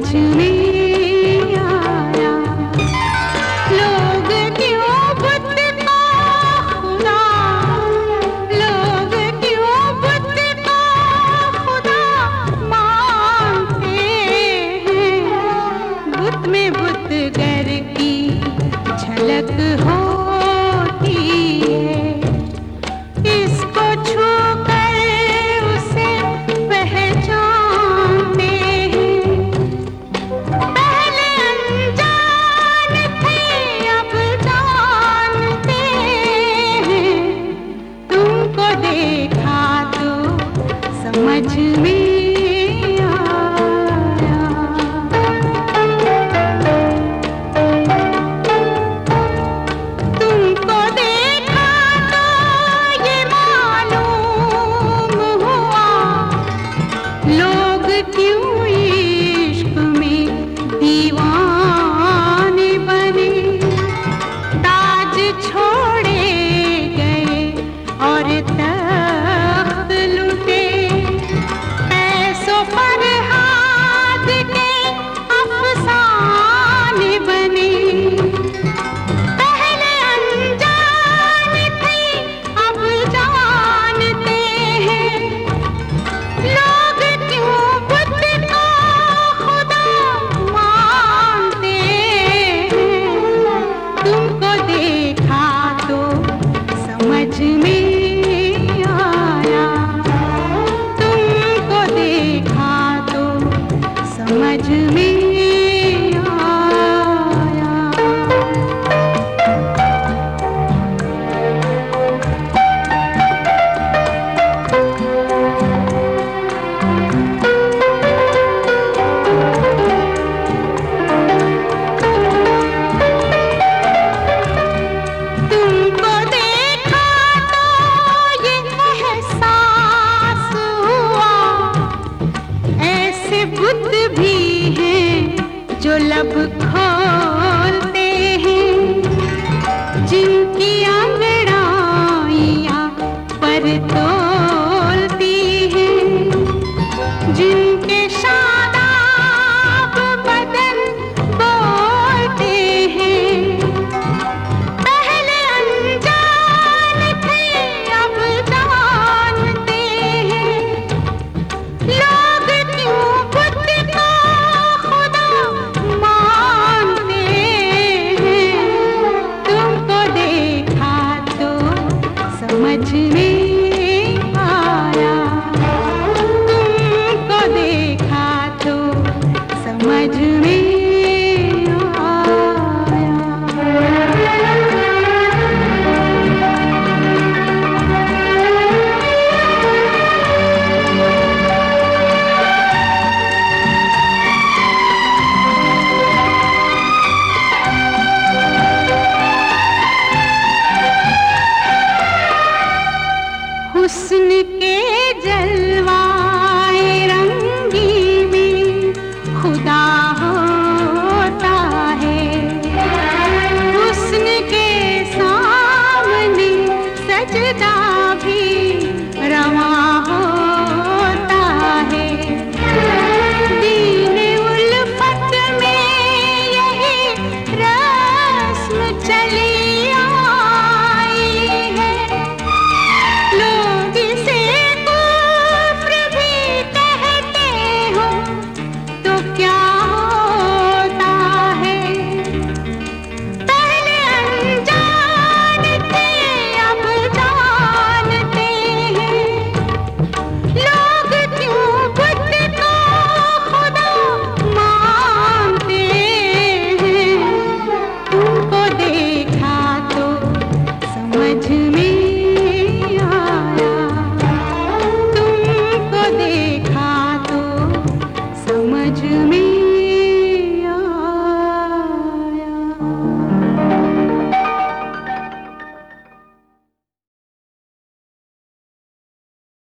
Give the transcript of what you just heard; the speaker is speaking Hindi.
समझ में आया। लोग क्यों बुत का खुदा, लोग क्यों बुत का खुदा मानते हैं। बुत में बुतगर की झलक होती है, इसको छू कर उसे पहचानते हैं। पहले अनजान थे अब जानते हैं, तुमको देखा तो समझ में आया। तुमको देखा तो ये मालूम हुआ, लोग क्यों इश्क में दीवाने बने। ताज छोड़े गए और तख्त लुटे, पैसों पर हाथ के अफसाने बने। पहले अनजान थे अब जानते हैं, लोग क्यों बुत का खुदा मानते हैं। तुमको देखा तो समझ में आया, तुमको देखा तो समझ में आया। तुमको देखा तो ये एहसास हुआ, ऐसे बुत भी हैं जो लब खोलते हैं, जिनकी अंगड़ाइयाँ पर तोलती हैं, जिनके शादाब बदन बोलते हैं। पहले अनजान थे अब जानते हैं, लोग क्यों बुत का खुदा मानते हैं। तुमको देखा तो समझ में आया, तुमको देखा तो समझ में आया। हुस्न के जलवाए रंगी में खुदा होता है, हुस्न के सामने सजदा भी रवा होता है। दीन उल्फत में यही रस्म चली आई है, लोग इसे कुफ्र भी कहते हो तो क्या होता है। पहले अनजान थे अब जानते हैं, लोग क्यों बुत का खुदा मानते हैं। तुमको देखा तो समझ में आया, तुमको देखा तो समझ में